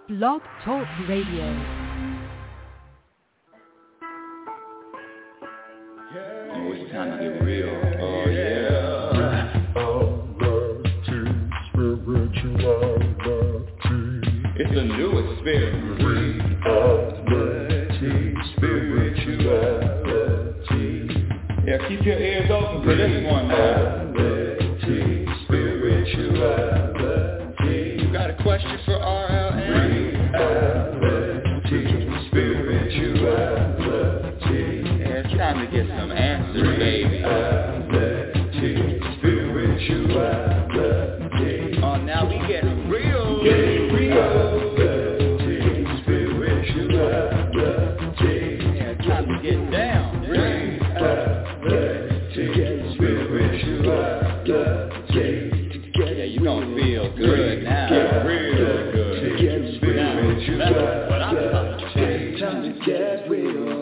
Blog Talk Radio. Oh, it's time to get real. Oh, yeah. It's a new experience. Spirituality. Yeah, keep your ears open for this one now. Spirituality. You got a question for RLN? Spirituality. Yeah, it's time to get some answers, baby. Spirituality. Oh, now we getting real. Getting real. Spirituality. Yeah, it's time to get down. Yeah, you gonna feel good now. Real good. Now, that's what I'm talking about. Time to get real.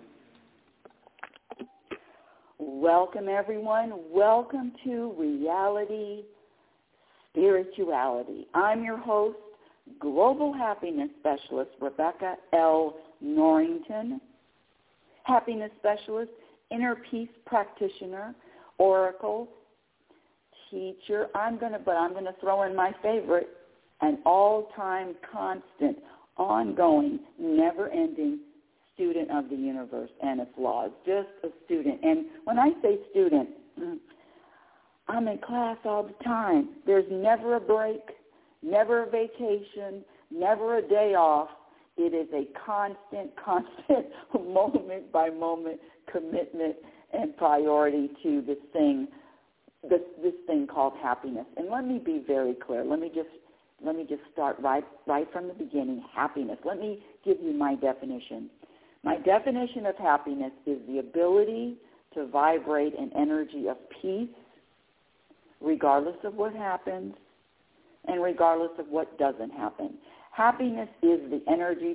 Welcome, everyone. Welcome to Reality Spirituality. I'm your host, Global Happiness Specialist Rebecca L. Norrington, Happiness Specialist, Inner Peace Practitioner, Oracle Teacher. I'm gonna throw in my favorite, an all-time constant, ongoing, never-ending student of the universe and its laws. Just a student. And when I say student, I'm in class all the time. There's never a break, never a vacation, never a day off. It is a constant moment-by-moment commitment and priority to this thing called happiness. And let me be very clear. Let me just start right from the beginning. Happiness. Let me give you my definition. My definition of happiness is the ability to vibrate an energy of peace, regardless of what happens and regardless of what doesn't happen. Happiness is the energy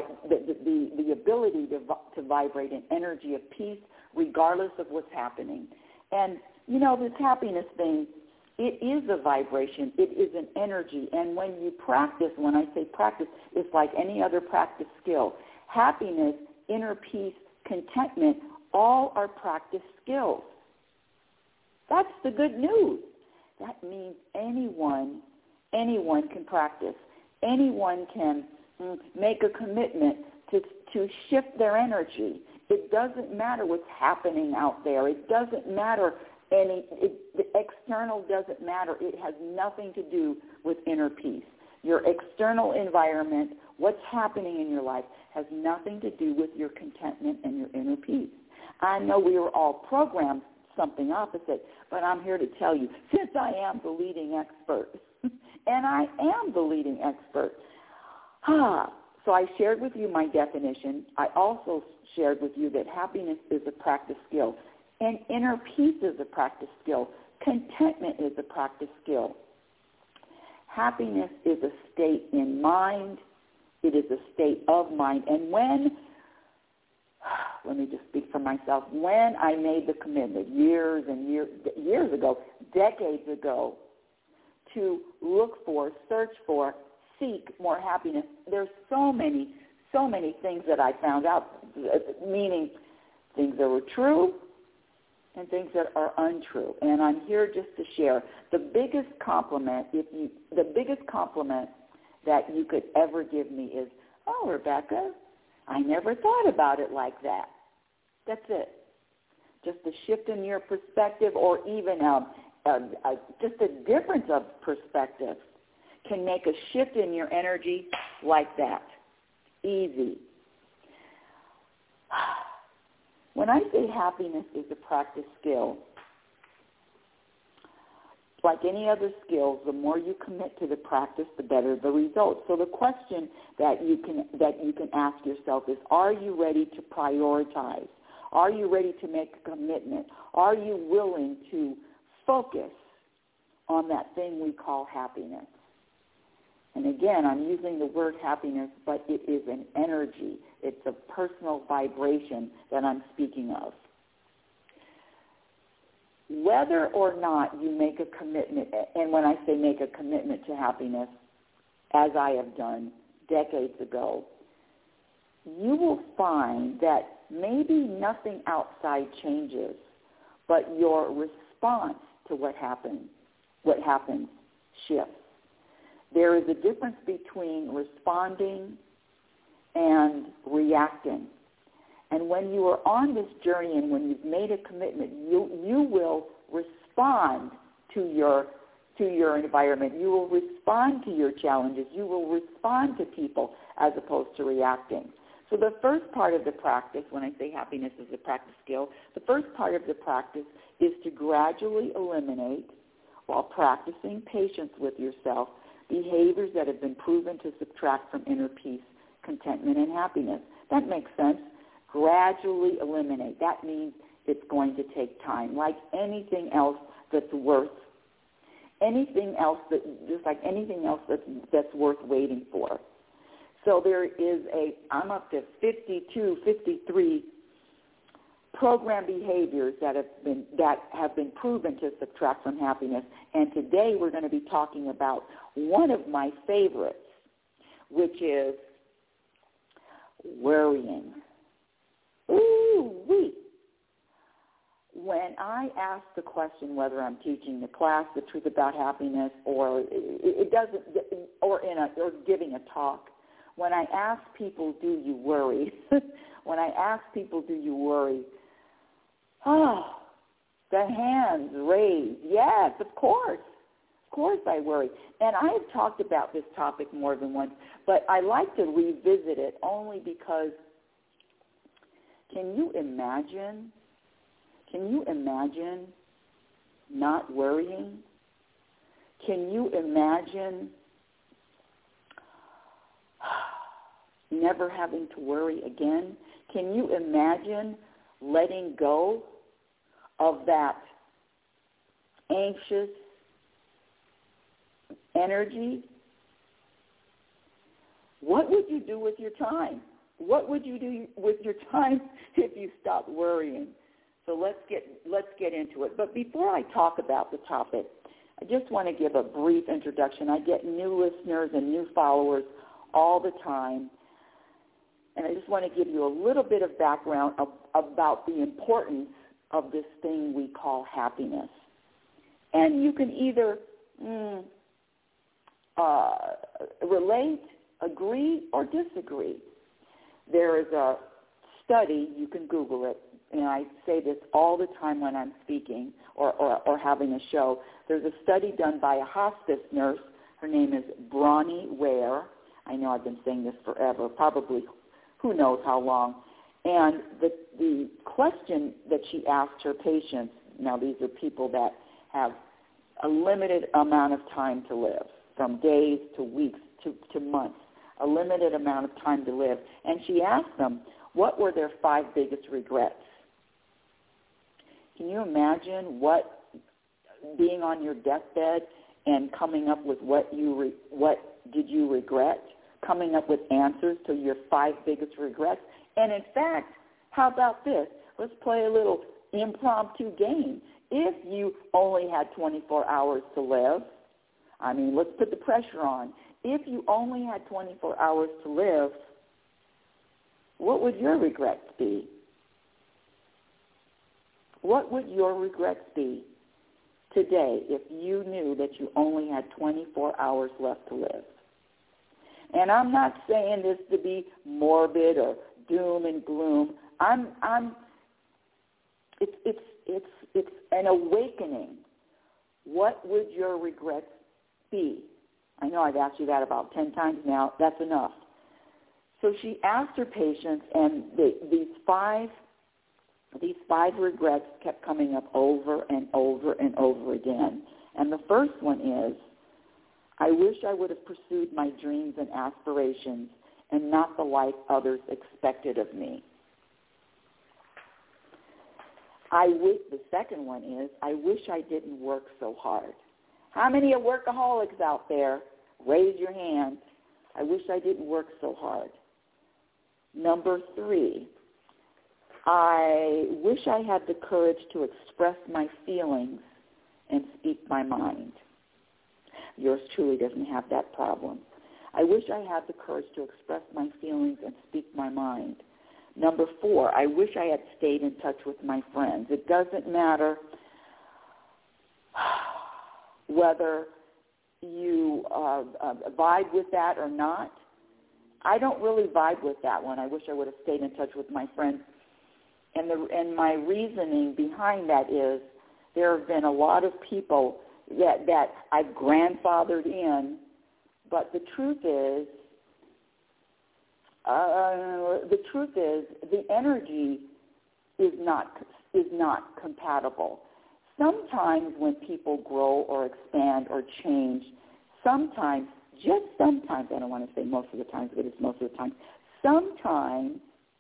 the ability to vibrate an energy of peace regardless of what's happening. And, you know, this happiness thing, it is a vibration. It is an energy. And when you practice, when I say practice, it's like any other practice skill. Happiness, inner peace, contentment, all are practice skills. That's the good news. That means anyone can practice. Anyone can make a commitment to shift their energy. It doesn't matter what's happening out there. It doesn't matter the external doesn't matter. It has nothing to do with inner peace. Your external environment, what's happening in your life, has nothing to do with your contentment and your inner peace. I know we were all programmed something opposite, but I'm here to tell you, since I am the leading expert, and I am the leading expert, so I shared with you my definition. I also shared with you that happiness is a practice skill, and inner peace is a practice skill. Contentment is a practice skill. Happiness is a state in mind. It is a state of mind. And let me just speak for myself, when I made the commitment years ago, decades ago, to look for, search for, seek more happiness, there's so many things that I found out, meaning things that were true and things that are untrue. And I'm here just to share the biggest compliment that you could ever give me is, "Oh, Rebecca, I never thought about it like that." That's it. Just a shift in your perspective, or even just a difference of perspective can make a shift in your energy like that. Easy. When I say happiness is a practice skill, like any other skill, the more you commit to the practice, the better the results. So the question that you can ask yourself is, are you ready to prioritize? Are you ready to make a commitment? Are you willing to focus on that thing we call happiness? And again, I'm using the word happiness, but it is an energy. It's a personal vibration that I'm speaking of. Whether or not you make a commitment, and when I say make a commitment to happiness, as I have done decades ago, you will find that maybe nothing outside changes, but your response to what happens shifts. There is a difference between responding and reacting. And when you are on this journey and when you've made a commitment, you will respond to your environment. You will respond to your challenges. You will respond to people as opposed to reacting. So the first part of the practice, when I say happiness is a practice skill, the first part of the practice is to gradually eliminate, while practicing patience with yourself, behaviors that have been proven to subtract from inner peace, contentment, and happiness. That makes sense. Gradually eliminate. That means it's going to take time. Like anything else that's worth, that's worth waiting for. So there is I'm up to 52, 53 program behaviors that have been proven to subtract from happiness. And today we're going to be talking about one of my favorites, which is worrying. Ooh-wee. When I ask the question whether I'm teaching the class the truth about happiness or giving a talk, when I ask people, do you worry? The hands raised. Yes, of course. Of course I worry. And I have talked about this topic more than once, but I like to revisit it only because can you imagine not worrying? Can you imagine never having to worry again? Can you imagine letting go of that anxious energy? What would you do with your time? What would you do with your time if you stopped worrying? So let's get into it. But before I talk about the topic, I just want to give a brief introduction. I get new listeners and new followers all the time. And I just want to give you a little bit of background about the importance of this thing we call happiness. And you can either relate, agree, or disagree. There is a study, you can Google it, and I say this all the time when I'm speaking or having a show. There's a study done by a hospice nurse. Her name is Bronnie Ware. I know I've been saying this forever, probably who knows how long. And the question that she asked her patients, now these are people that have a limited amount of time to live, from days to weeks to months, a limited amount of time to live. And she asked them, what were their 5 biggest regrets? Can you imagine being on your deathbed and coming up with what did you regret? Coming up with answers to your 5 biggest regrets. And in fact, how about this? Let's play a little impromptu game. If you only had 24 hours to live, let's put the pressure on. If you only had 24 hours to live, what would your regrets be? What would your regrets be today if you knew that you only had 24 hours left to live? And I'm not saying this to be morbid or doom and gloom. It's an awakening. What would your regrets be? I know I've asked you that about 10 times now. That's enough. So she asked her patients, and these five regrets kept coming up over and over and over again. And the first one is, I wish I would have pursued my dreams and aspirations and not the life others expected of me. The second one is, I wish I didn't work so hard. How many are workaholics out there? Raise your hand. I wish I didn't work so hard. Number 3, I wish I had the courage to express my feelings and speak my mind. Yours truly doesn't have that problem. I wish I had the courage to express my feelings and speak my mind. Number 4, I wish I had stayed in touch with my friends. It doesn't matter whether you vibe with that or not. I don't really vibe with that one. I wish I would have stayed in touch with my friends. And my reasoning behind that is there have been a lot of people that I've grandfathered in, but the truth is the energy is not compatible. Sometimes when people grow or expand or change, sometimes, just sometimes, I don't want to say most of the time, but it's most of the time, sometimes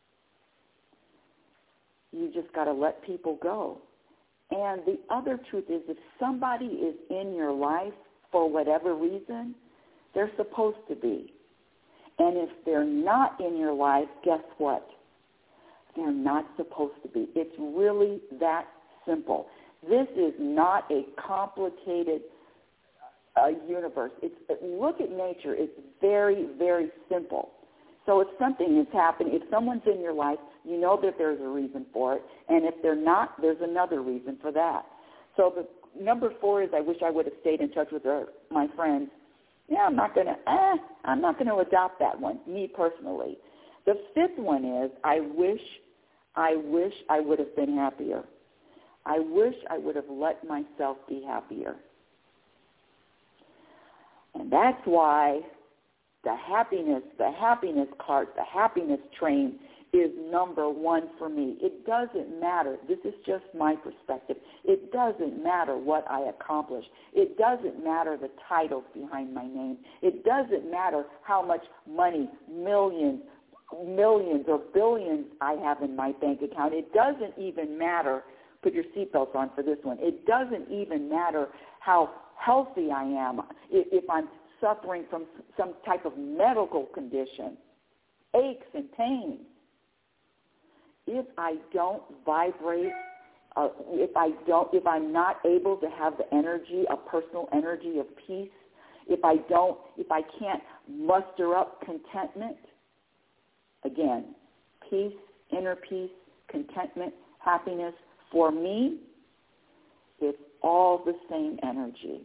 you just got to let people go. And the other truth is if somebody is in your life for whatever reason, they're supposed to be. And if they're not in your life, guess what? They're not supposed to be. It's really that simple. This is not a complicated universe. Look at nature. It's very, very simple. So if something is happening, if someone's in your life, you know that there's a reason for it. And if they're not, there's another reason for that. So the number 4 is I wish I would have stayed in touch with my friends. Yeah, I'm not going to adopt that one, me personally. The 5th one is I wish I would have been happier. I wish I would have let myself be happier. And that's why the happiness cart, the happiness train is number 1 for me. It doesn't matter. This is just my perspective. It doesn't matter what I accomplish. It doesn't matter the titles behind my name. It doesn't matter how much money, millions or billions I have in my bank account. It doesn't even matter. Put your seatbelts on for this one. It doesn't even matter how healthy I am, if I'm suffering from some type of medical condition, aches and pains. If I don't vibrate, if I'm not able to have the energy, a personal energy of peace, if I can't muster up contentment, again, peace, inner peace, contentment, happiness, for me, it's all the same energy.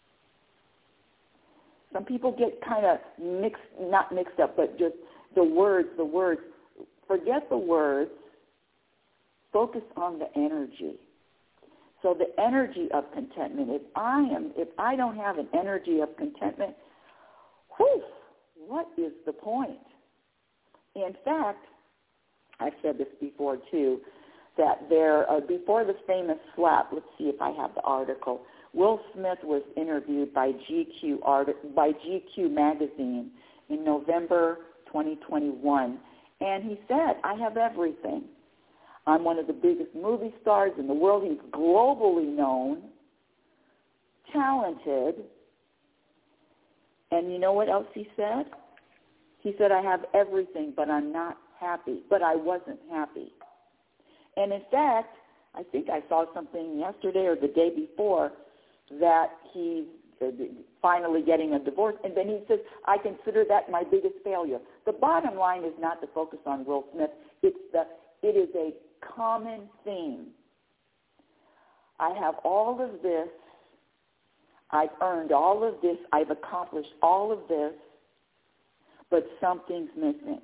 Some people get kind of not mixed up, but just the words. Forget the words. Focus on the energy. So the energy of contentment. If I don't have an energy of contentment, what is the point? In fact, I've said this before too, that before the famous slap, let's see if I have the article, Will Smith was interviewed by GQ magazine in November 2021, and he said, I have everything. I'm one of the biggest movie stars in the world. He's globally known, talented, and you know what else he said? He said, I have everything, but I'm not happy. But I wasn't happy. And in fact, I think I saw something yesterday or the day before that he's finally getting a divorce. And then he says, I consider that my biggest failure. The bottom line is not to focus on Will Smith. It is a common theme. I have all of this. I've earned all of this. I've accomplished all of this. But something's missing.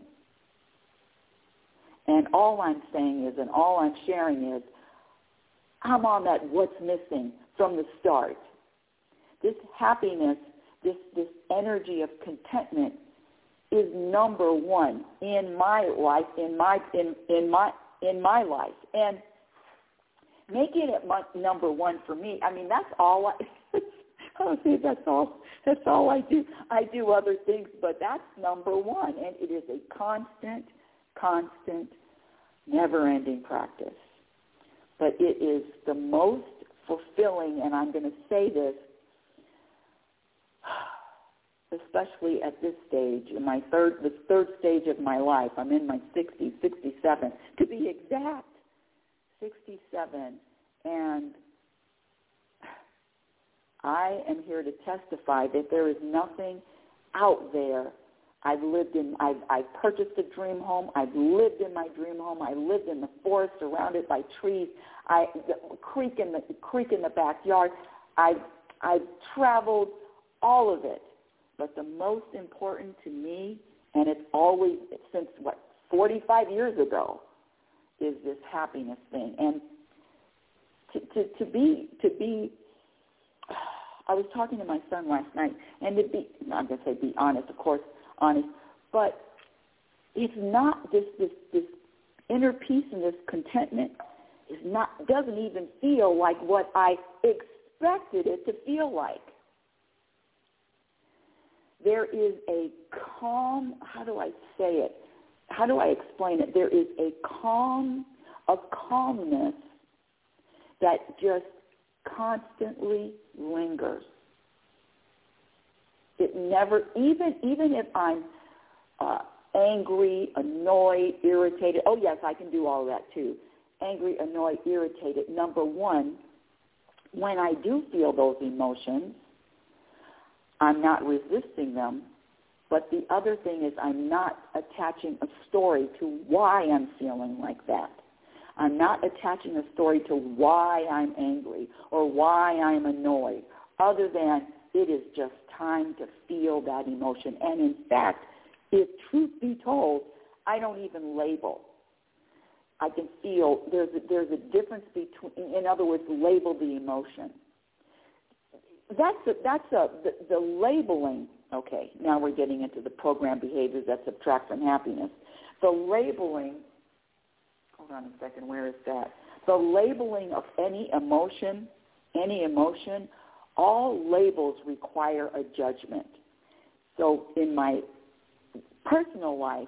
And all I'm saying is, and all I'm sharing is, I'm on that what's missing from the start. This happiness, this energy of contentment is number 1 in my life, in my life. And making it number 1 for me, I mean, that's all I say that's all I do. I do other things, but that's number 1, and it is a constant, never-ending practice. But it is the most fulfilling, and I'm going to say this, especially at this stage, in the third stage of my life. I'm in my 60s, 67, to be exact, 67, and I am here to testify that there is nothing out there. I've purchased a dream home. I've lived in my dream home. I lived in the forest surrounded by trees. The creek in the backyard. I've traveled, all of it. But the most important to me, and it's always since 45 years ago, is this happiness thing. And to be. I was talking to my son last night, and I'm going to say be honest, of course, honest, but it's not this inner peace and this contentment doesn't even feel like what I expected it to feel like. There is a calm, how do I say it? How do I explain it? There is a calmness that just constantly lingers. It never, even if I'm angry, annoyed, irritated. Oh, yes, I can do all that too. Angry, annoyed, irritated. Number one, when I do feel those emotions, I'm not resisting them. But the other thing is I'm not attaching a story to why I'm feeling like that. I'm not attaching a story to why I'm angry or why I'm annoyed, other than it is just time to feel that emotion. And in fact, if truth be told, I don't even label. I can feel there's a difference between, in other words, label the emotion. The labeling. Okay, now we're getting into the program behaviors that subtract from happiness. The labeling. Hold on a second. Where is that? The labeling of any emotion, all labels require a judgment. So in my personal life,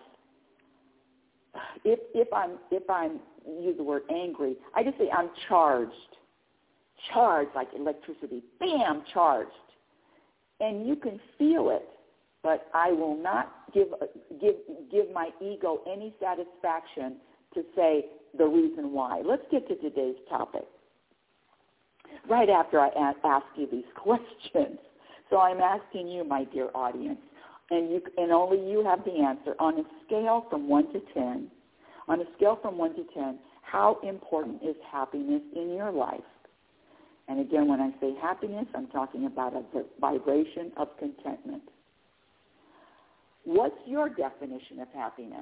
if I'm use the word angry, I just say I'm charged like electricity. Bam, charged. And you can feel it, but I will not give my ego any satisfaction to say the reason why. Let's get to today's topic. Right after I ask you these questions. So I'm asking you, my dear audience, and only you have the answer. On a scale from 1 to 10, how important is happiness in your life? And again, when I say happiness, I'm talking about a vibration of contentment. What's your definition of happiness?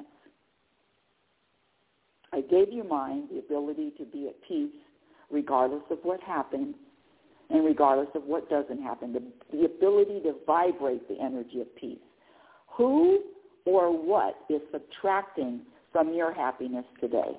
I gave you mine, the ability to be at peace regardless of what happens and regardless of what doesn't happen, the ability to vibrate the energy of peace. Who or what is subtracting from your happiness today?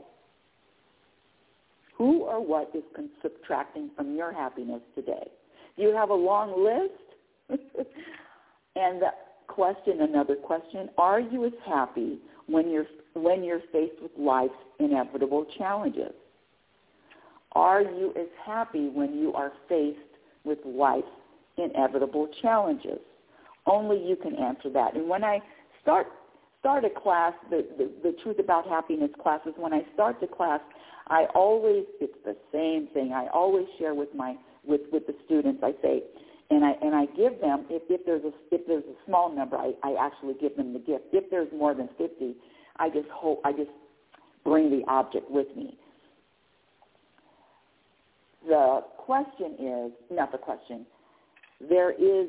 Who or what is subtracting from your happiness today? Do you have a long list? And another question, are you as happy when you're faced with life's inevitable challenges? Are you as happy when you are faced with life's inevitable challenges? Only you can answer that. And when I start a class, the Truth About Happiness classes, when I start the class, it's the same thing. I always share with the students. I say, and I give them, if there's a small number, I actually give them the gift. If there's more than 50, I just bring the object with me. The question is, not the question, there is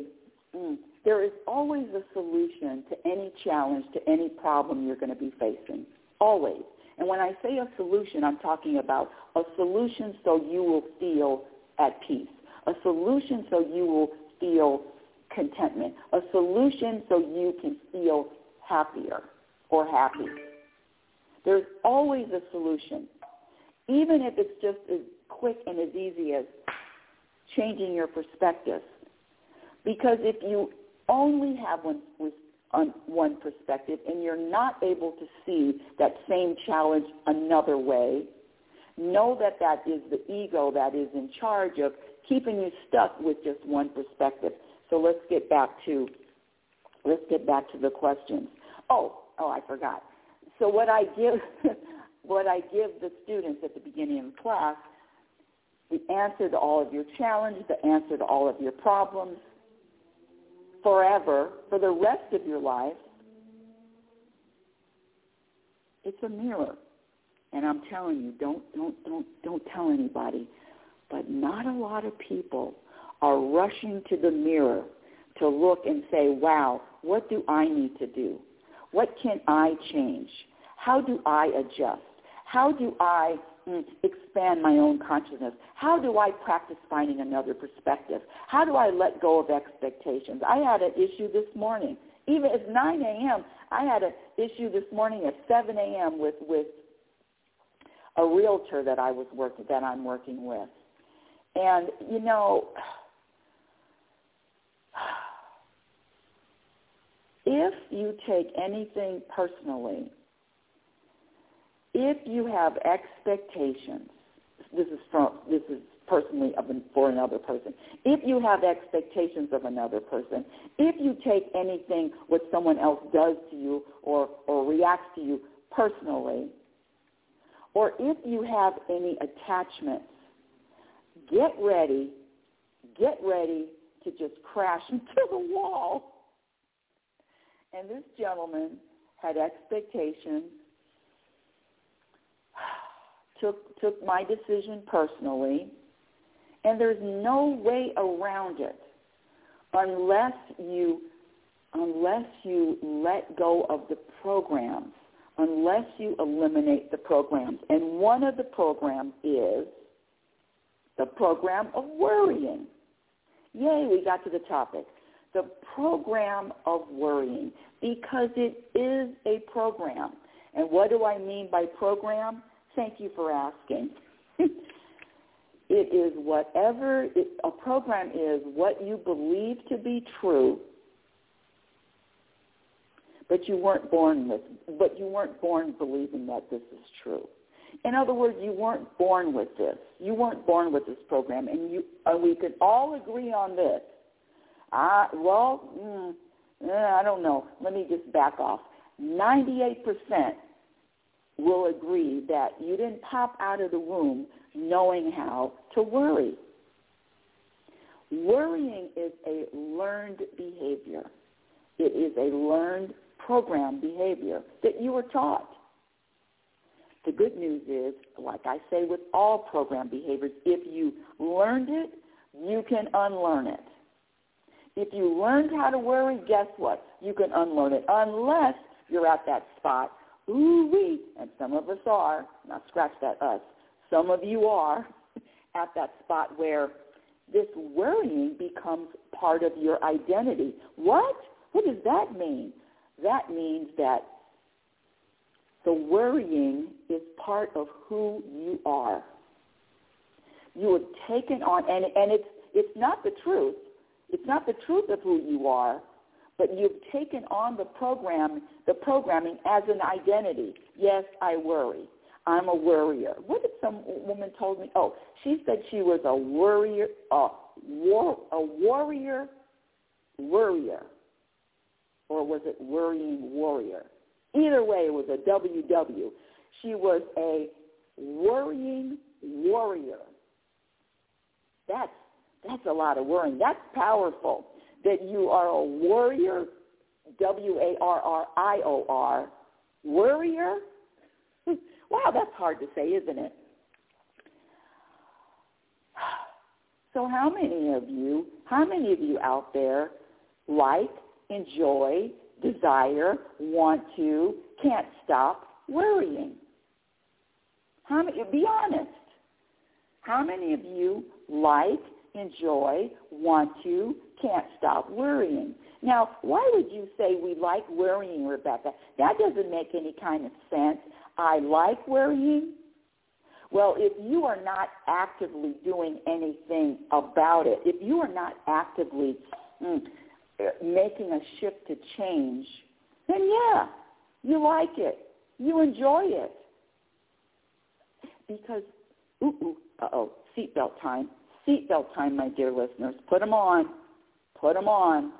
always a solution to any challenge, to any problem you're going to be facing, always. And when I say a solution, I'm talking about a solution so you will feel at peace, a solution so you will feel contentment, a solution so you can feel happier or happy. There's always a solution, even if it's just as quick and as easy as changing your perspective. Because if you only have one perspective and you're not able to see that same challenge another way, know that is the ego that is in charge of keeping you stuck with just one perspective. So let's get back to the questions. Oh, I forgot. So what I give the students at the beginning of the class, the answer to all of your challenges, the answer to all of your problems, forever, for the rest of your life, it's a mirror. And I'm telling you, don't tell anybody. But not a lot of people are rushing to the mirror to look and say, wow, what do I need to do? What can I change? How do I adjust? How do I expand my own consciousness? How do I practice finding another perspective? How do I let go of expectations? I had an issue this morning. Even at 9 a.m., I had an issue this morning at 7 a.m. with a realtor that I'm working with. And, you know, if you take anything personally, if you have expectations, this is personally for another person. If you have expectations of another person, if you take anything what someone else does to you or reacts to you personally, or if you have any attachments, get ready to just crash into the wall. And this gentleman had expectations, took my decision personally, and there's no way around it unless you let go of the programs, unless you eliminate the programs. And one of the programs is the program of worrying. Yay, we got to the topic. The program of worrying, because it is a program. And what do I mean by program? Thank you for asking. It is a program is what you believe to be true, but you weren't born believing that this is true. In other words, you weren't born with this. You weren't born with this program, and we could all agree on this. I don't know. Let me just back off. 98% will agree that you didn't pop out of the womb knowing how to worry. Worrying is a learned behavior. It is a learned program behavior that you were taught. The good news is, like I say with all program behaviors, if you learned it, you can unlearn it. If you learned how to worry, guess what? You can unlearn it, unless you're at that spot, ooh-wee, and some of us are, not scratch that us, some of you are at that spot where this worrying becomes part of your identity. What? What does that mean? That means that the worrying is part of who you are. You have taken on, and it's not the truth. It's not the truth of who you are, but you've taken on the programming as an identity. Yes, I worry. I'm a worrier. What did some woman told me? Oh, she said she was a worrier, worrier, or was it worrying warrior? Either way, it was a WW. She was a worrying warrior. That's a lot of worrying. That's powerful. That you are a warrior, WARRIOR, worrier. Wow, that's hard to say, isn't it? So how many of you out there like, enjoy, desire, want to, can't stop worrying? How many? Be honest. How many of you like, enjoy, want to, can't stop worrying? Now, why would you say we like worrying, Rebecca? That doesn't make any kind of sense. I like worrying. Well, if you are not actively doing anything about it, if you are not actively making a shift to change, then yeah, you like it. You enjoy it. Because, seatbelt time. Seatbelt time, my dear listeners. Put them on. Put them on.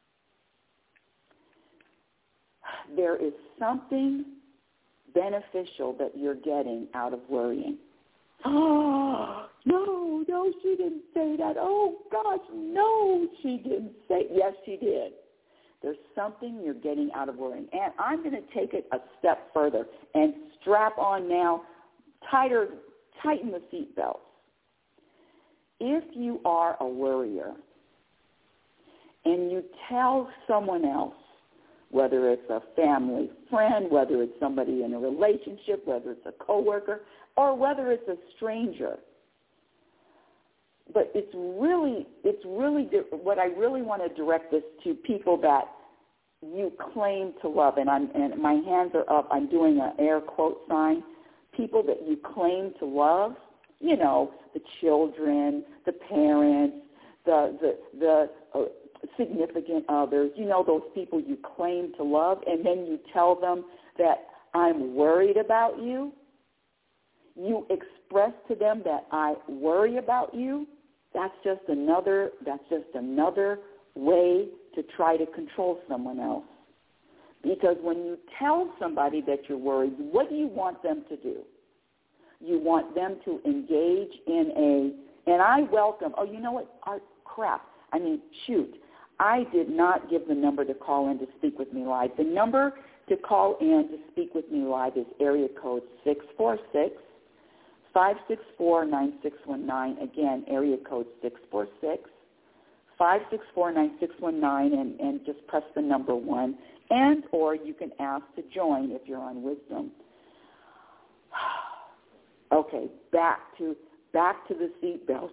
There is something beneficial that you're getting out of worrying. Oh, No, she didn't say that. Oh, gosh, no, she didn't say. Yes, she did. There's something you're getting out of worrying. And I'm going to take it a step further and strap on now, tighten the seatbelts. If you are a worrier and you tell someone else, whether it's a family friend, whether it's somebody in a relationship, whether it's a coworker, or whether it's a stranger, but it's really what I really want to direct this to people that you claim to love, and my hands are up. I'm doing an air quote sign. People that you claim to love, you know, the children, the parents, the significant others, you know, those people you claim to love, and then you tell them that I'm worried about you. You express to them that I worry about you. That's just another way to try to control someone else. Because when you tell somebody that you're worried, what do you want them to do? You want them to engage in and I welcome, oh, you know what, shoot, I did not give the number to call in to speak with me live. The number to call in to speak with me live is area code 646-564-9619. Again, area code 646-564-9619, and just press the number 1. And or you can ask to join if you're on Wisdom. Okay, back to the seatbelt.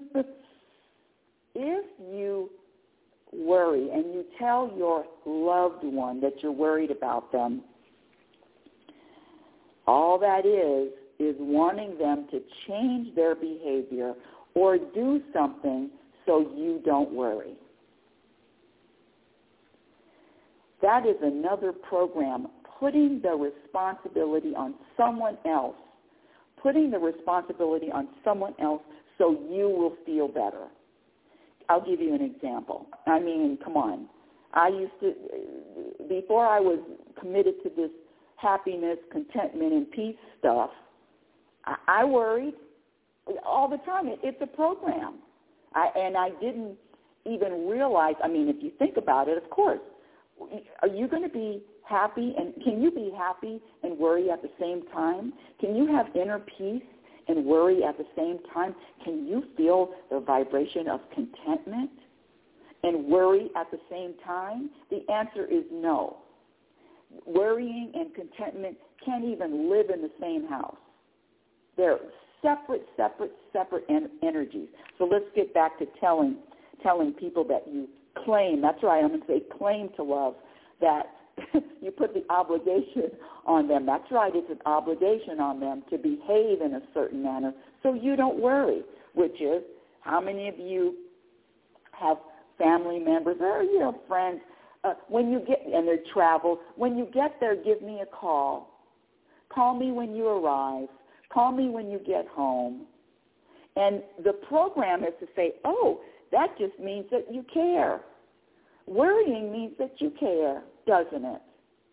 If you worry and you tell your loved one that you're worried about them, all that is wanting them to change their behavior or do something so you don't worry. That is another program, putting the responsibility on someone else, so you will feel better. I'll give you an example. I mean, come on. I used to, before I was committed to this happiness, contentment, and peace stuff, I worried all the time. It's a program. And I didn't even realize, I mean, if you think about it, of course, are you going to be happy, and can you be happy and worry at the same time? Can you have inner peace and worry at the same time? Can you feel the vibration of contentment and worry at the same time? The answer is no. Worrying and contentment can't even live in the same house. They're separate energies. So let's get back to telling people that you claim, that's right, I'm going to say claim to love, that you put the obligation on them. That's right, it's an obligation on them to behave in a certain manner so you don't worry, which is how many of you have family members or, you know, friends, when you get, and their travel, when you get there, give me a call. Call me when you arrive. Call me when you get home. And the program is to say, oh, that just means that you care. Worrying means that you care, doesn't it?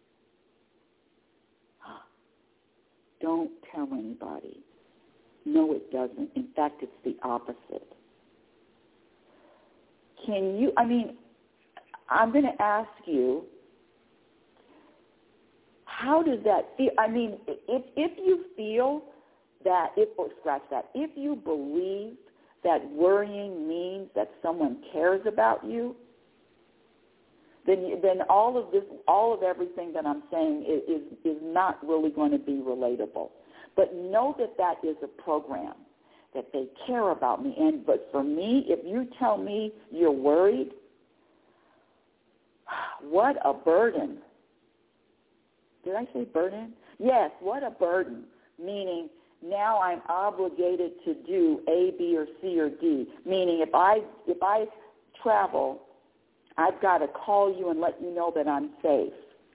Don't tell anybody. No, it doesn't. In fact, it's the opposite. I'm going to ask you, how does that feel? I mean, if you feel that, if you believe that worrying means that someone cares about you, then all of everything that I'm saying is not really going to be relatable. But know that is a program, that they care about me. But for me, if you tell me you're worried, what a burden. Did I say burden? Yes, what a burden, meaning now I'm obligated to do A, B, or C, or D, meaning if I travel, I've got to call you and let you know that I'm safe.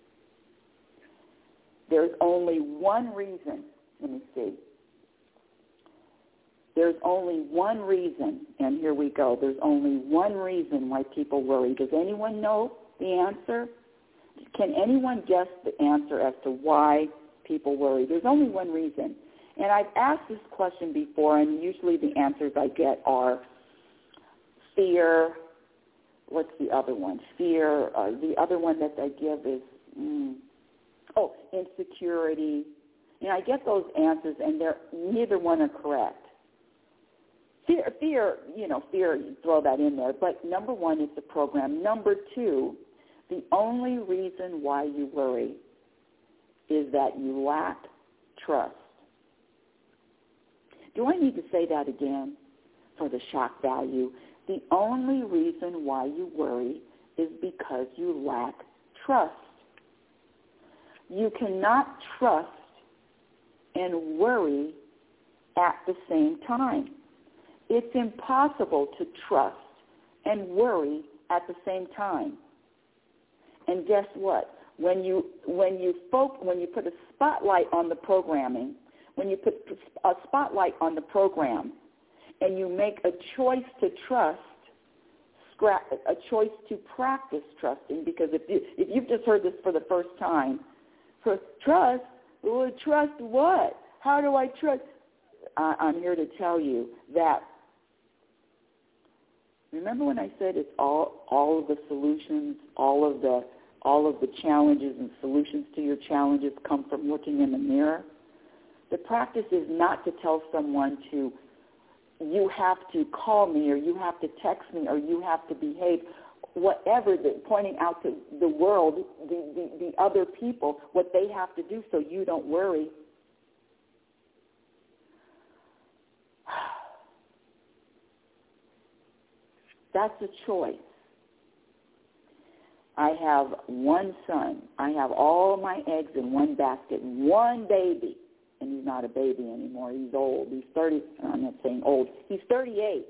There's only one reason. Let me see. There's only one reason, and here we go. There's only one reason why people worry. Does anyone know the answer? Can anyone guess the answer as to why people worry? There's only one reason, And I've asked this question before, and usually the answers I get are fear. What's the other one? Fear. The other one that I give is, insecurity. And I get those answers, and neither one are correct. Fear, you throw that in there. But number one is the program. Number two, the only reason why you worry is that you lack trust. Do I need to say that again for the shock value? The only reason why you worry is because you lack trust. You cannot trust and worry at the same time. It's impossible to trust and worry at the same time. And guess what? When you put a spotlight on the programming, when you put a spotlight on the program, and you make a choice to trust, a choice to practice trusting, because if you've just heard this for the first time, trust, well, trust what? How do I trust? I'm here to tell you that. Remember when I said it's all of the solutions, all of the challenges and solutions to your challenges come from looking in the mirror? The practice is not to tell someone you have to call me, or you have to text me, or you have to behave, whatever, pointing out to the world, the other people, what they have to do so you don't worry. That's a choice. I have one son. I have all my eggs in one basket, one baby. And he's not a baby anymore. He's old. He's 30. I'm not saying old. He's 38.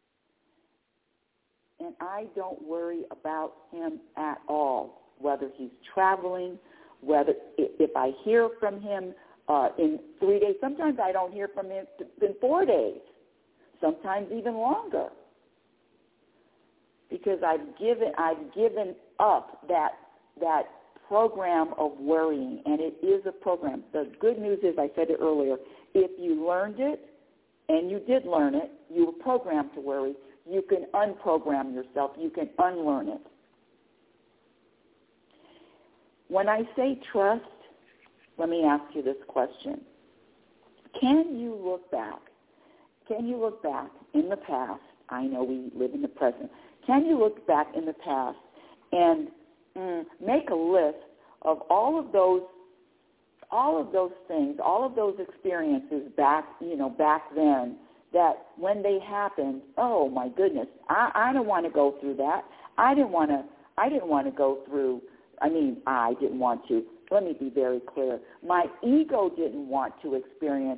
And I don't worry about him at all, whether he's traveling, whether if I hear from him in 3 days. Sometimes I don't hear from him in 4 days, sometimes even longer, because I've given up that program of worrying, and it is a program. The good news is, I said it earlier, if you learned it, and you did learn it, you were programmed to worry, you can unprogram yourself. You can unlearn it. When I say trust, let me ask you this question. Can you look back? Can you look back in the past? I know we live in the present. Can you look back in the past and make a list of all of those things, all of those experiences back then, that when they happened, oh my goodness, I don't want to go through that. I didn't want to go through. I didn't want to. Let me be very clear. My ego didn't want to experience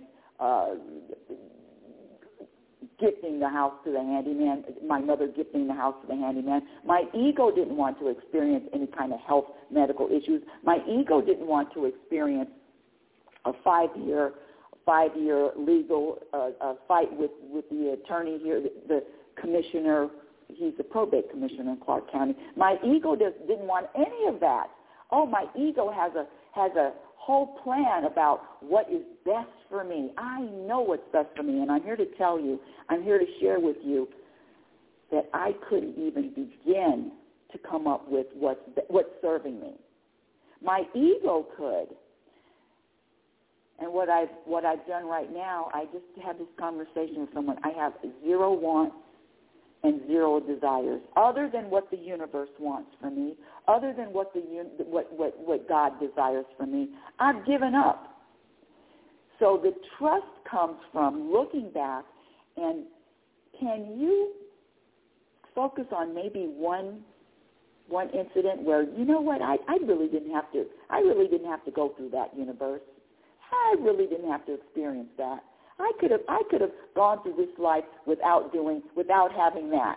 gifting the house to the handyman, my mother gifting the house to the handyman. My ego didn't want to experience any kind of health, medical issues. My ego didn't want to experience a five-year legal fight with the attorney here, the commissioner. He's the probate commissioner in Clark County. My ego didn't want any of that. Oh, my ego has a whole plan about what is best for me. I know what's best for me, and I'm here to tell you, I'm here to share with you that I couldn't even begin to come up with what's serving me. My ego could. And what I've done right now, I just had this conversation with someone. I have 0 wants and 0 desires, other than what the universe wants for me, other than what God desires for me. I've given up. So the trust comes from looking back, and can you focus on maybe one incident where, you know what, I really didn't have to go through that, universe. I really didn't have to experience that. I could have gone through this life without having that.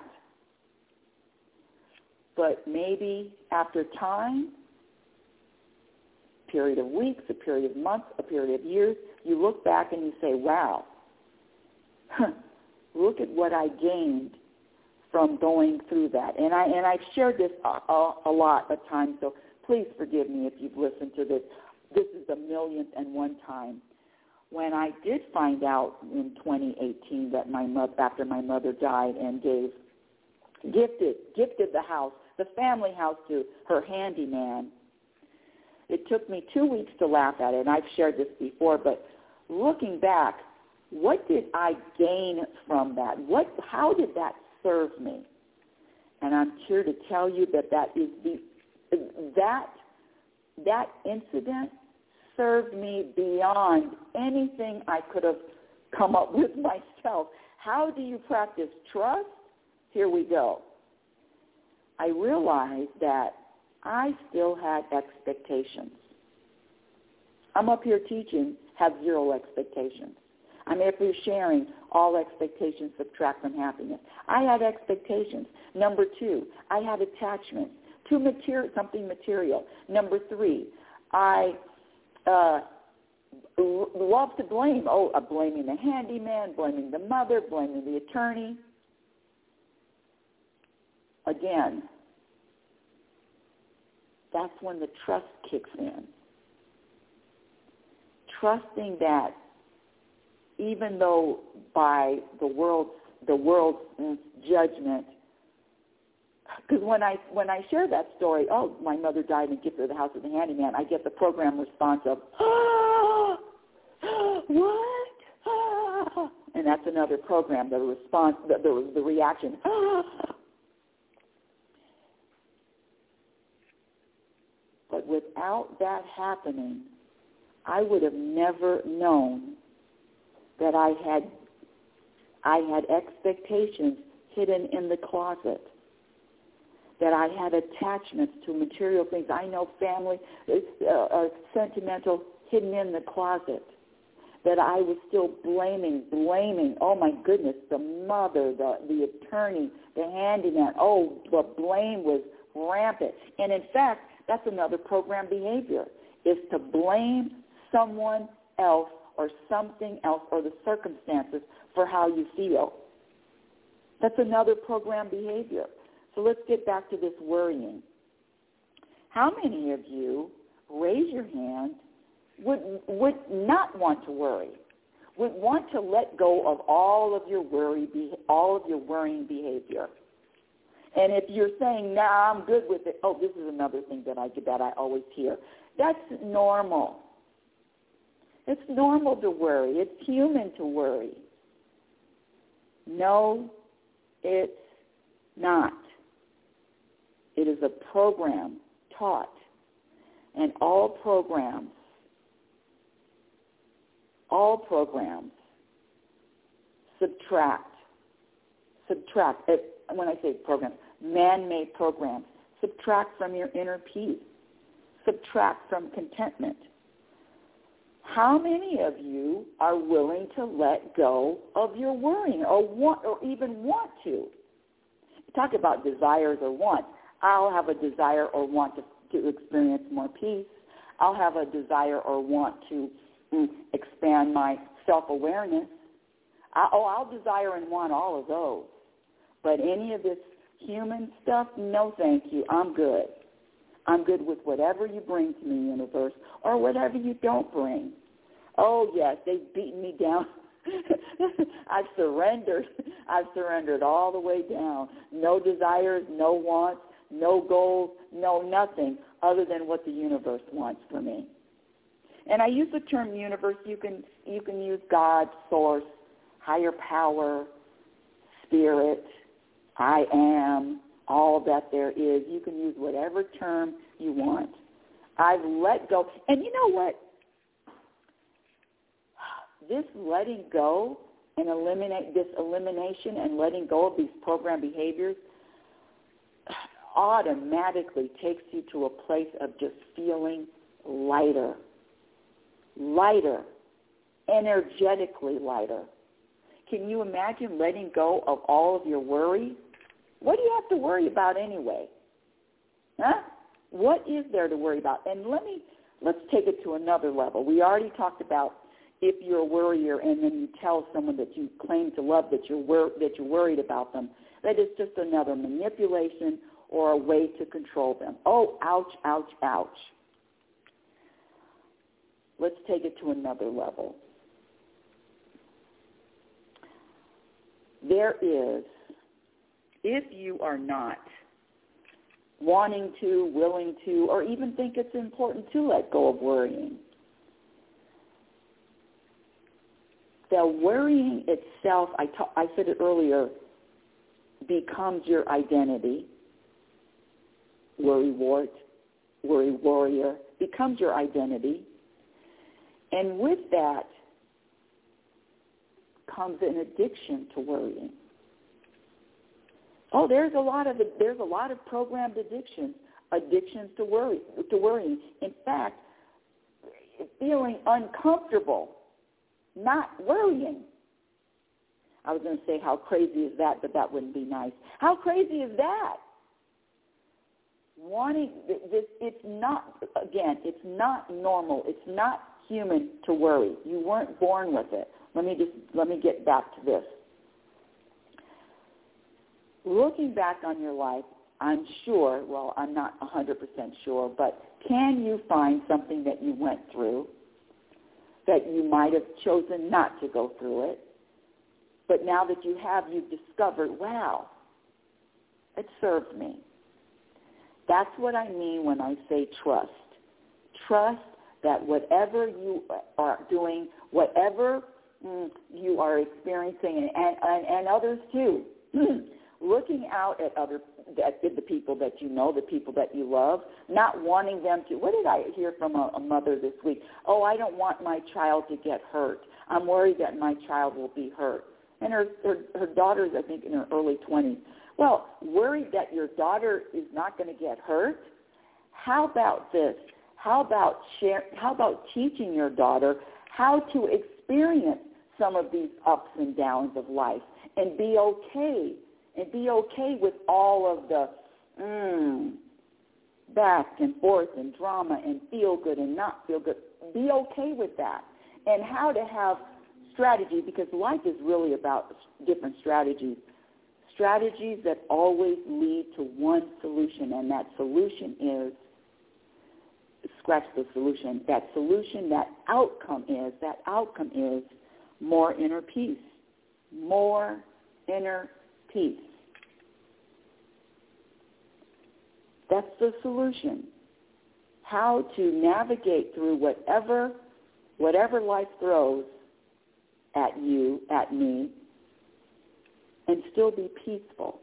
But maybe after time, a period of weeks, a period of months, a period of years, you look back and you say, wow, look at what I gained from going through that. And I've shared this a lot of times, so please forgive me if you've listened to this. This is the 1,000,001th time. when I did find out in 2018 that after my mother died and gifted the house, the family house, to her handyman, it took me 2 weeks to laugh at it, and I've shared this before, but looking back, what did I gain from that? How did that serve me? And I'm here to tell you that incident served me beyond anything I could have come up with myself. How do you practice trust? Here we go. I realized that I still had expectations. I'm up here teaching, have zero expectations. I'm up here sharing, all expectations subtract from happiness. I had expectations. Number 2, I had attachments to something material. Number 3, I love to blame. Blaming the handyman, blaming the mother, blaming the attorney. Again, that's when the trust kicks in. Trusting that even though by the world's judgment, because when I share that story, my mother died and gifted the house of the handyman, I get the program response of, what? And that's another program, the response, the reaction, But without that happening, I would have never known that I had expectations hidden in the closet, that I had attachments to material things. I know family, sentimental, hidden in the closet, that I was still blaming, oh my goodness, the mother, the attorney, the handyman. Oh, the blame was rampant. And in fact, that's another program behavior, is to blame someone else or something else or the circumstances for how you feel. That's another program behavior. So let's get back to this worrying. How many of you, raise your hand, would not want to worry, would want to let go of all of your worrying behavior? And if you're saying, nah, I'm good with it, this is another thing that I always hear. That's normal. It's normal to worry. It's human to worry. No, it's not. It is a program taught, and all programs subtract. When I say programs, man-made programs, subtract from your inner peace, subtract from contentment. How many of you are willing to let go of your worrying or even want to? Talk about desires or wants. I'll have a desire or want to experience more peace. I'll have a desire or want to expand my self-awareness. I'll desire and want all of those. But any of this human stuff, no thank you. I'm good. I'm good with whatever you bring to me, universe, or whatever you don't bring. Oh, yes, they've beaten me down. I've surrendered all the way down. No desires, no wants, no goals, no nothing other than what the universe wants for me. And I use the term universe. You can use God, source, higher power, spirit, I am, all that there is. You can use whatever term you want. I've let go. And you know what? This letting go and elimination and letting go of these program behaviors automatically takes you to a place of just feeling lighter, energetically lighter. Can you imagine letting go of all of your worry? What do you have to worry about anyway? Huh? What is there to worry about? And let's take it to another level. We already talked about if you're a worrier and then you tell someone that you claim to love that you're worried about them, that is just another manipulation or a way to control them. Oh, ouch, ouch, ouch. Let's take it to another level. there is, if you are not wanting to, willing to, or even think it's important to let go of worrying, the worrying itself, I said it earlier, becomes your identity. Worry warrior becomes your identity. And with that comes an addiction to worrying. Oh, there's a lot of programmed addictions to worrying. In fact, feeling uncomfortable, not worrying. I was going to say, how crazy is that, but that wouldn't be nice. How crazy is that? Wanting this, it's not normal. It's not human to worry. You weren't born with it. Let me get back to this. Looking back on your life, I'm sure, well, I'm not 100% sure, but can you find something that you went through that you might have chosen not to go through it, but now that you have, you've discovered, wow, it served me. That's what I mean when I say trust. Trust that whatever you are doing, whatever you are experiencing, and others too, looking out at the people that you know, the people that you love, not wanting them to. What did I hear from a mother this week? Oh, I don't want my child to get hurt. I'm worried that my child will be hurt. And her daughter's, I think, in her early 20s. Well, worried that your daughter is not going to get hurt? How about this? How about teaching your daughter how to experience some of these ups and downs of life and be okay? And be okay with all of the back and forth and drama and feel good and not feel good. Be okay with that. And how to have strategy, because life is really about different strategies. Strategies that always lead to one solution, and that solution is, scratch the solution, that outcome is more inner peace. More inner peace. That's the solution. How to navigate through whatever life throws at you, at me, and still be peaceful.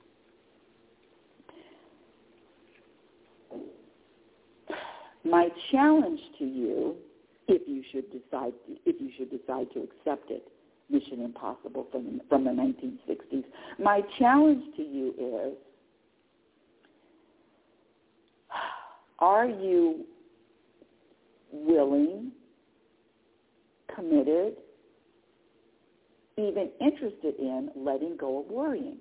My challenge to you, if you should decide to accept it, Mission Impossible from the 1960s. My challenge to you is, are you willing, committed, even interested in letting go of worrying?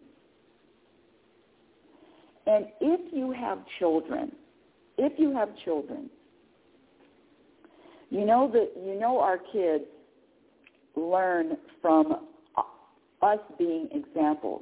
And if you have children, you know our kids learn from us being examples.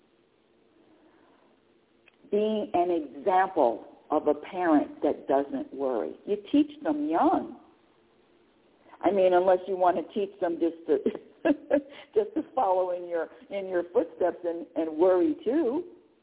Being an example of a parent that doesn't worry. You teach them young. I mean, unless you want to teach them just to follow in your footsteps and worry too.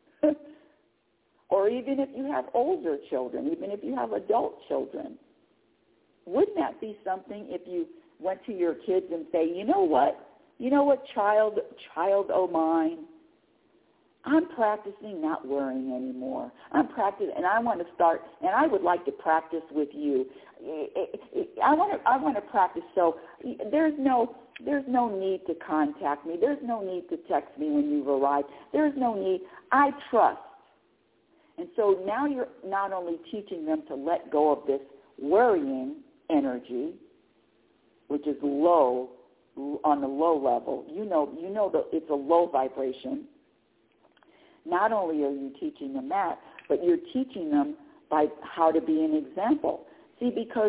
Or even if you have older children, even if you have adult children. Wouldn't that be something if you went to your kids and say, you know what, child o' mine, I'm practicing not worrying anymore. I'm practicing, and I want to start, and I would like to practice with you. I want to practice. So there's no need to contact me. There's no need to text me when you've arrived. There's no need. I trust. And so now you're not only teaching them to let go of this worrying energy, which is low, on the low level. You know that it's a low vibration. Not only are you teaching them that, but you're teaching them by how to be an example. See, because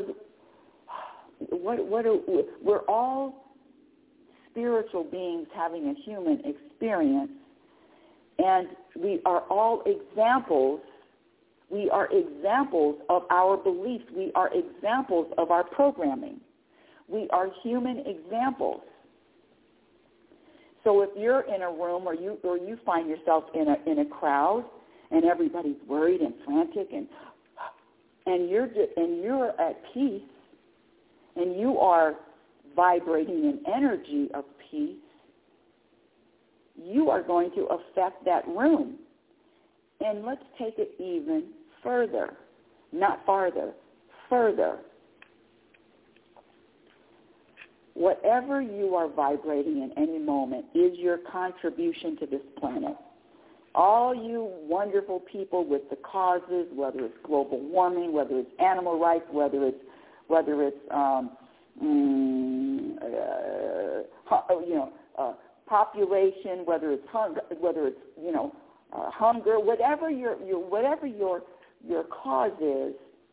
we're all spiritual beings having a human experience, and we are all examples. We are examples of our beliefs. We are examples of our programming. We are human examples. So if you're in a room or you find yourself in a crowd and everybody's worried and frantic and you're at peace and you are vibrating an energy of peace, you are going to affect that room. And let's take it even further, not farther, further. Whatever you are vibrating in any moment is your contribution to this planet. All you wonderful people with the causes, whether it's global warming, whether it's animal rights, whether it's population, whether it's hunger, hunger, whatever your cause is,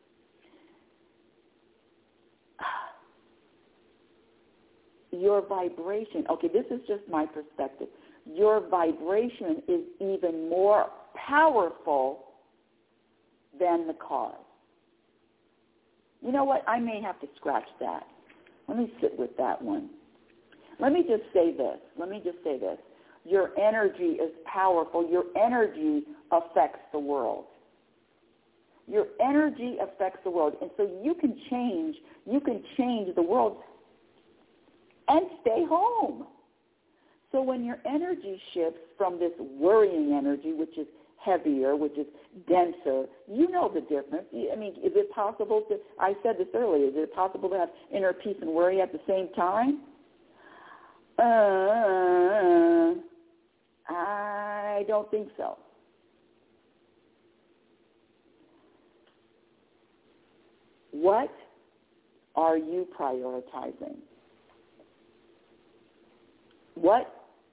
your vibration, okay, this is just my perspective, your vibration is even more powerful than the cause. You know what? I may have to scratch that. Let me sit with that one. Let me just say this. Your energy is powerful. Your energy affects the world. Your energy affects the world. And so you can change the world and stay home. So when your energy shifts from this worrying energy, which is heavier, which is denser, you know the difference. I mean, is it possible to, I said this earlier, is it possible to have inner peace and worry at the same time? I don't think so. What are you prioritizing? What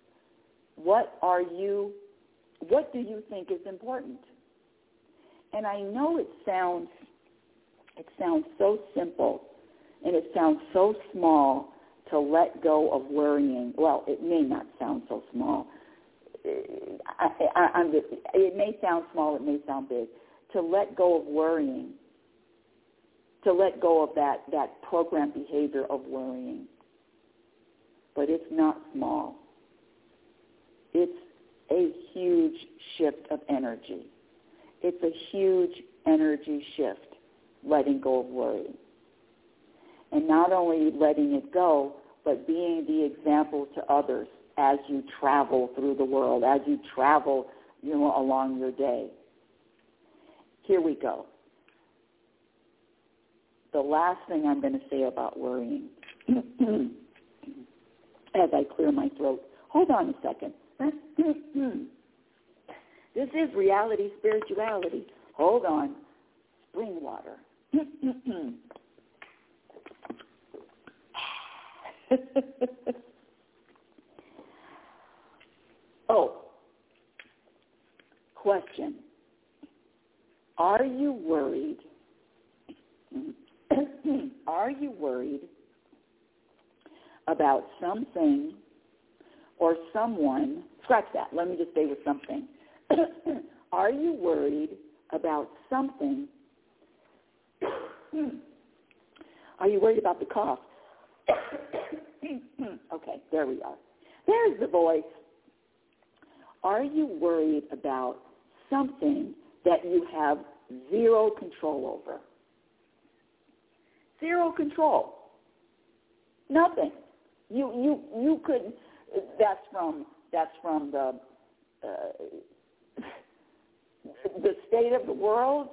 do you think is important? And I know it sounds so simple and it sounds so small to let go of worrying. Well, it may not sound so small. It may sound small, it may sound big. To let go of worrying, to let go of that programmed behavior of worrying. But it's not small. It's a huge shift of energy. It's a huge energy shift, letting go of worry. And not only letting it go, but being the example to others as you travel through the world, as you travel, along your day. Here we go. The last thing I'm going to say about worrying, as I clear my throat. Hold on a second. This is reality spirituality. Hold on. Spring water. Oh, question. Are you worried? Are you worried about something or someone? Scratch that. Let me just stay with something. Are you worried about something? Are you worried about the cough? Okay, there we are. There's the voice. Are you worried about something that you have zero control over? Zero control. Nothing. You couldn't. That's from the state of the world,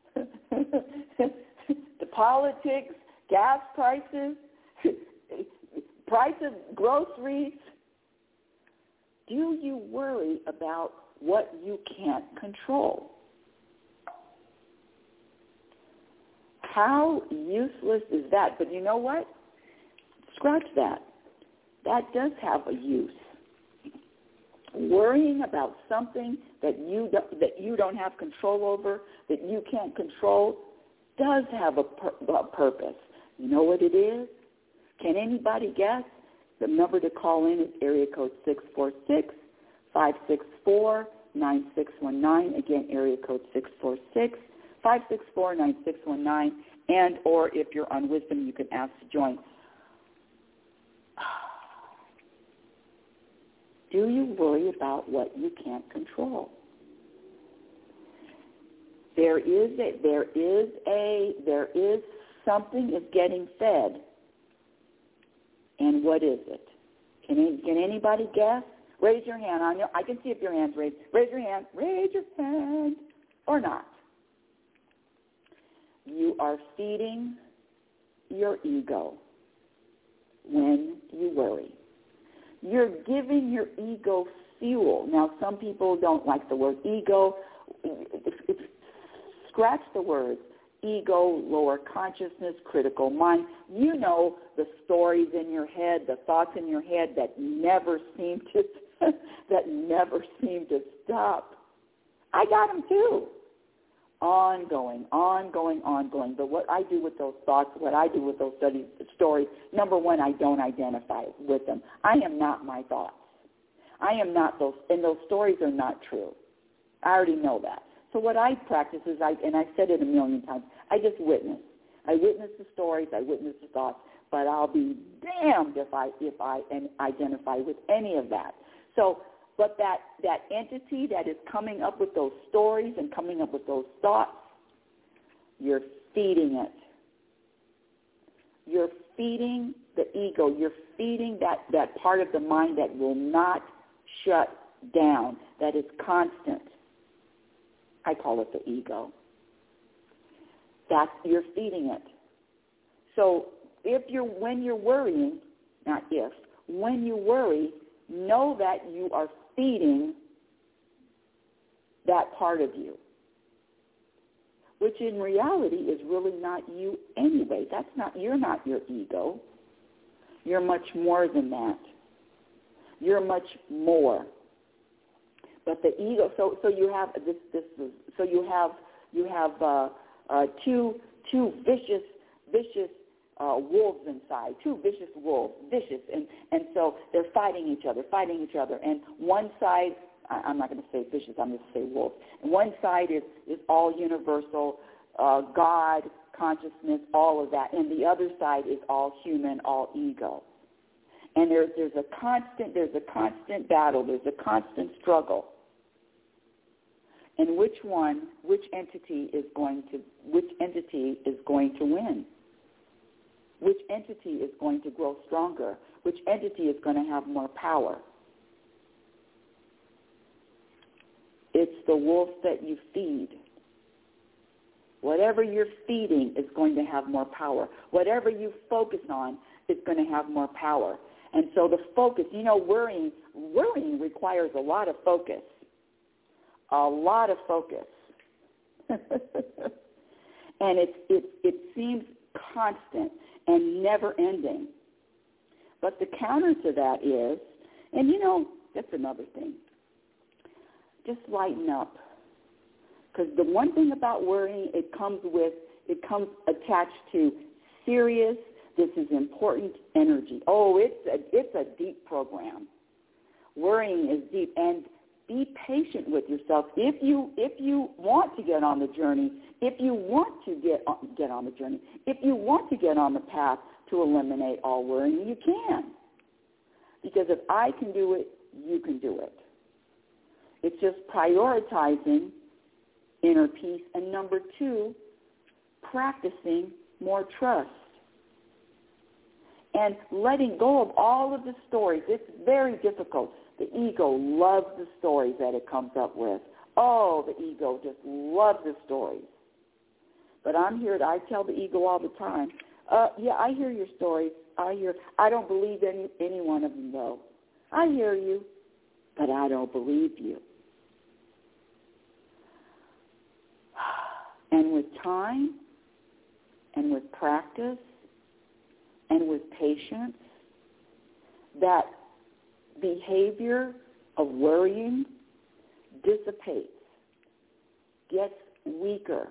the politics, gas prices, price of groceries. Do you worry about what you can't control? How useless is that? But you know what? Scratch that. That does have a use. Worrying about something that you don't have control over, that you can't control, does have a purpose. You know what it is? Can anybody guess? The number to call in is area code 646-564-9619. Again, area code 646-564-9619. And or if you're on Wisdom, you can ask to join. Do you worry about what you can't control? There is something is getting fed. And what is it? Can anybody guess? Raise your hand. I can see if your hand's raised. Raise your hand. Raise your hand. Or not. You are feeding your ego when you worry. You're giving your ego fuel. Now, some people don't like the word ego. Scratch the words. Ego, lower consciousness, critical mind. You know the stories in your head, the thoughts in your head that never seem to stop. I got them too. Ongoing. But what I do with those thoughts, what I do with those stories, number one, I don't identify with them. I am not my thoughts. I am not those, and those stories are not true. I already know that. So what I practice is, and I've said it a million times, I just witness. I witness the stories, I witness the thoughts, but I'll be damned if I identify with any of that. So, but that entity that is coming up with those stories and coming up with those thoughts, you're feeding it. You're feeding the ego. You're feeding that part of the mind that will not shut down, that is constant. I call it the ego. You're feeding it. So when you're worrying, when you worry, know that you are feeding that part of you, which in reality is really not you anyway. You're not your ego. You're much more than that. You're much more. But the ego. So you have this. So you have two vicious wolves inside. Two vicious wolves, and so they're fighting each other. And one side, I'm not going to say vicious. I'm going to say wolves. And one side is all universal, God, consciousness, all of that, and the other side is all human, all ego. And there's a constant battle. There's a constant struggle. And which entity is going to win? Which entity is going to grow stronger? Which entity is going to have more power? It's the wolf that you feed. Whatever you're feeding is going to have more power. Whatever you focus on is going to have more power. And so the focus, worrying requires a lot of focus. A lot of focus. And it seems constant and never ending. But the counter to that is, and that's another thing, just lighten up. Because the one thing about worrying, it comes attached to serious, this is important energy. Oh, it's a deep program. Worrying is deep, and be patient with yourself. If you want to get on the journey, if you want to get on the journey, if you want to get on the path to eliminate all worrying, you can. Because if I can do it, you can do it. It's just prioritizing inner peace, and number 2, practicing more trust. And letting go of all of the stories. It's very difficult. The ego loves the stories that it comes up with. Oh, the ego just loves the stories. But I tell the ego all the time, yeah, I hear your stories. I don't believe any one of them, though. I hear you, but I don't believe you. And with time, and with practice, and with patience, that behavior of worrying dissipates, gets weaker,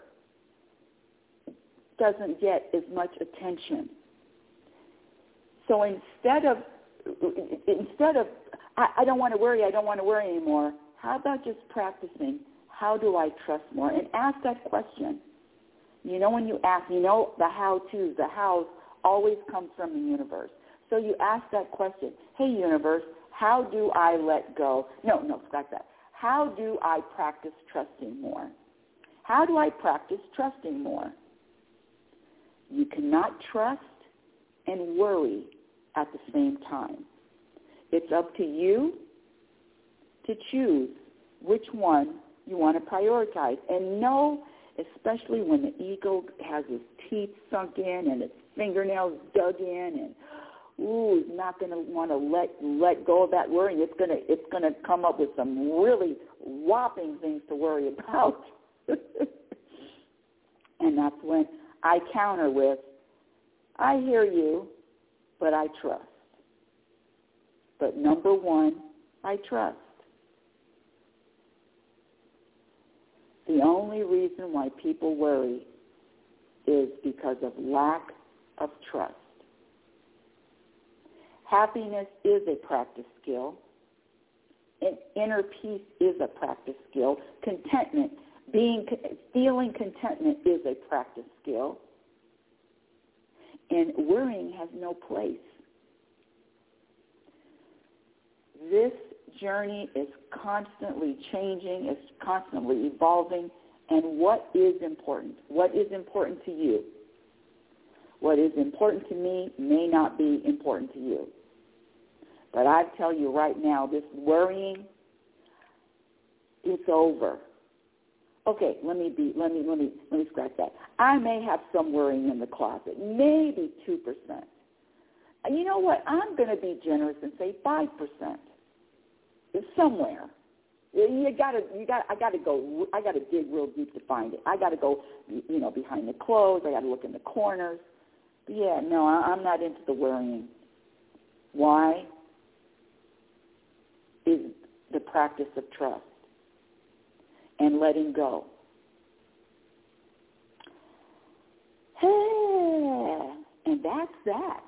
doesn't get as much attention. So instead of I don't want to worry anymore, how about just practicing, how do I trust more? And ask that question. When you ask, the how-tos, the hows always comes from the universe. So you ask that question, hey, universe, How do I let go? No, scratch that. How do I practice trusting more? How do I practice trusting more? You cannot trust and worry at the same time. It's up to you to choose which one you want to prioritize. And know, especially when the ego has its teeth sunk in and its fingernails dug in and is not going to want to let go of that worrying. It's gonna come up with some really whopping things to worry about. And that's when I counter with, I hear you, but I trust. But number one, I trust. The only reason why people worry is because of lack of trust. Happiness is a practice skill. And inner peace is a practice skill. Contentment, feeling contentment is a practice skill. And worrying has no place. This journey is constantly changing, it's constantly evolving. And what is important? What is important to you? What is important to me may not be important to you. But I tell you right now, this worrying, it's over. Okay, let me scratch that. I may have some worrying in the closet, maybe 2%. You know what? I'm going to be generous and say 5%. It's somewhere. I got to dig real deep to find it. I got to go, behind the clothes. I got to look in the corners. But yeah, no, I'm not into the worrying. Why? Is the practice of trust and letting go. And that's that.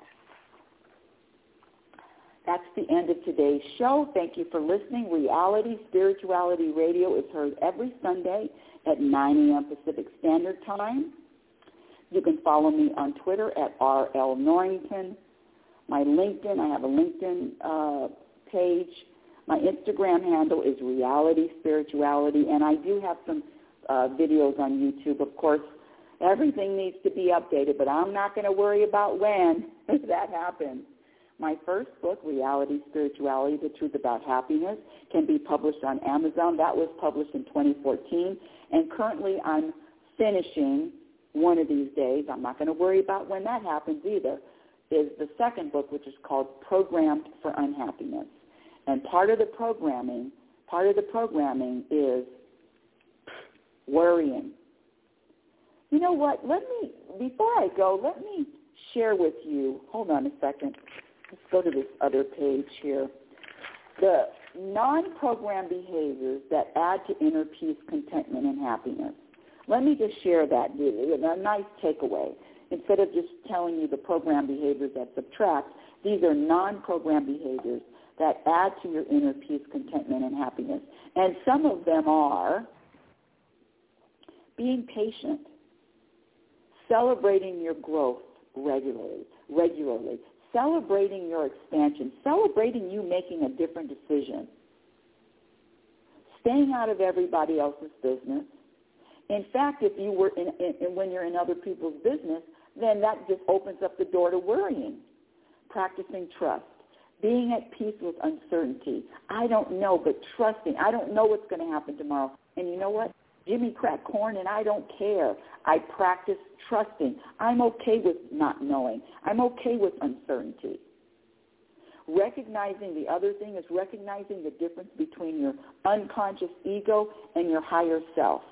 That's the end of today's show. Thank you for listening. Reality Spirituality Radio is heard every Sunday at 9 a.m. Pacific Standard Time. You can follow me on Twitter at RL Norrington. My LinkedIn, I have a LinkedIn page. My Instagram handle is Reality Spirituality, and I do have some videos on YouTube. Of course, everything needs to be updated, but I'm not going to worry about when that happens. My first book, Reality Spirituality, The Truth About Happiness, can be published on Amazon. That was published in 2014, and currently I'm finishing one of these days. I'm not going to worry about when that happens either, is the second book, which is called Programmed for Unhappiness. And part of the programming is worrying. You know what? Before I go, let me share with you, hold on a second. Let's go to this other page here. The non-programmed behaviors that add to inner peace, contentment, and happiness. Let me just share that, a nice takeaway. Instead of just telling you the programmed behaviors that subtract, these are non-programmed behaviors that add to your inner peace, contentment, and happiness. And some of them are being patient, celebrating your growth regularly, celebrating your expansion, celebrating you making a different decision, staying out of everybody else's business. In fact, if you were when you're in other people's business, then that just opens up the door to worrying. Practicing trust, being at peace with uncertainty. I don't know, but trusting. I don't know what's going to happen tomorrow. And you know what? Jimmy cracked corn, and I don't care. I practice trusting. I'm okay with not knowing. I'm okay with uncertainty. Recognizing the other thing is recognizing the difference between your unconscious ego and your higher self.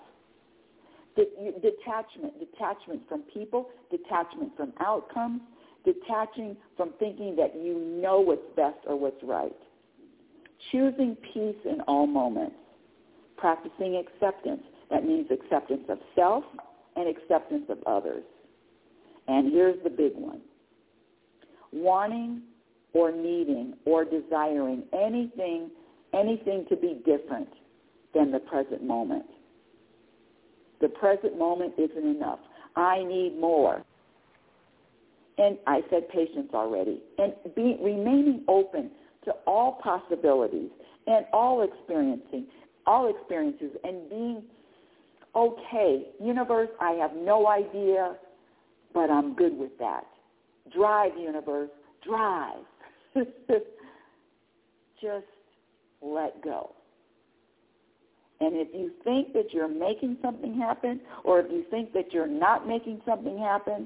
Detachment from people, detachment from outcomes, detaching from thinking that you know what's best or what's right. Choosing peace in all moments. Practicing acceptance. That means acceptance of self and acceptance of others. And here's the big one. Wanting or needing or desiring anything to be different than the present moment. The present moment isn't enough. I need more. And I said patience already. And remaining open to all possibilities and all experiences and being okay. Universe, I have no idea, but I'm good with that. Drive, universe, drive. Just let go. And if you think that you're making something happen, or if you think that you're not making something happen,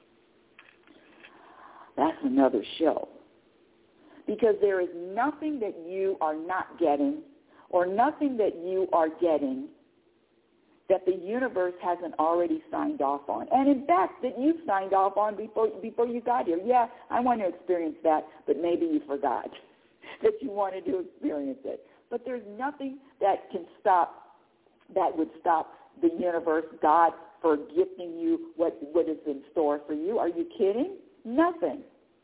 that's another show. Because there is nothing that you are not getting, or nothing that you are getting that the universe hasn't already signed off on. And in fact, that you signed off on before you got here. Yeah, I want to experience that, but maybe you forgot that you wanted to experience it. But there's nothing that would stop the universe, God, for gifting you what is in store for you. Are you kidding? Nothing.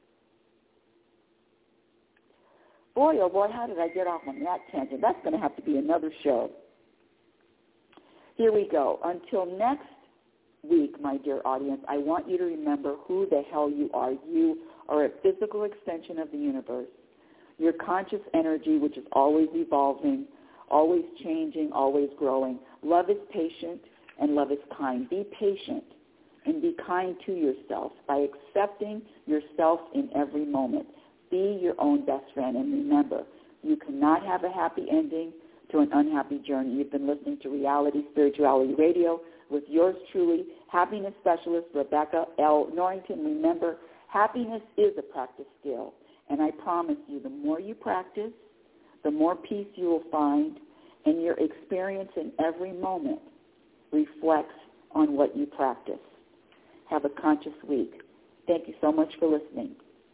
Boy, oh boy, how did I get off on that tangent? That's going to have to be another show. Here we go. Until next week, my dear audience, I want you to remember who the hell you are. You are a physical extension of the universe. Your conscious energy, which is always evolving, always changing, always growing. Love is patient and love is kind. Be patient and be kind to yourself by accepting yourself in every moment. Be your own best friend. And remember, you cannot have a happy ending to an unhappy journey. You've been listening to Reality Spirituality Radio with yours truly, happiness specialist Rebecca L. Norrington. Remember, happiness is a practice skill. And I promise you, the more you practice, the more peace you will find, and your experience in every moment reflects on what you practice. Have a conscious week. Thank you so much for listening.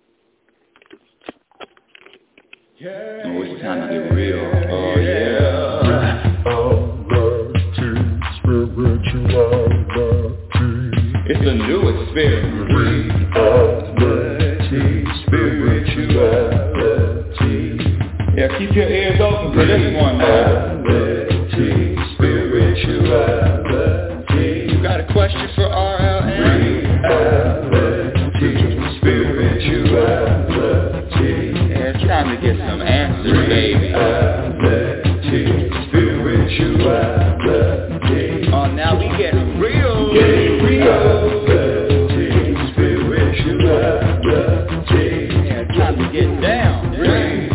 Oh, it's time to get real. Oh, yeah. It's a new experience. Reality, spirituality. Yeah, keep your ears open for this one now. Reality, spirituality. You got a question for RLN? Reality, spirituality. Yeah, it's time to get some answers, baby. Reality, spirituality. Oh, now we get real. Get real. Reality, spirituality. Yeah, it's time to get down. Reality,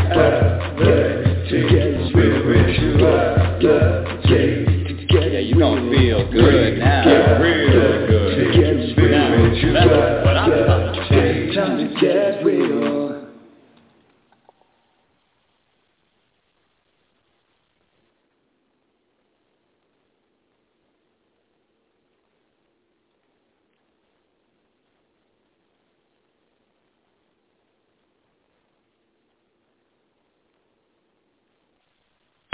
spirituality. Yeah, you gonna feel good now. Get real good. Now, that's what I'm talking about. Time to get real.